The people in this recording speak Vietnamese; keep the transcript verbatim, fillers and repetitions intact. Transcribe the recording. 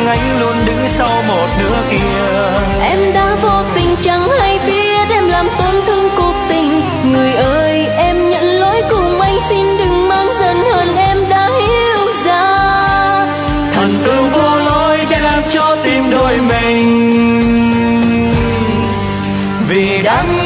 nhưng anh luôn đứng sau một nửa kia. Em đã vô tình chẳng hay biết em làm tổn thương cuộc tình. Người ơi em nhận lỗi cùng anh, xin đừng mang giận hờn em đã hiểu ra. Thần tượng vô lỗi sẽ làm cho tim đôi mình vì đắng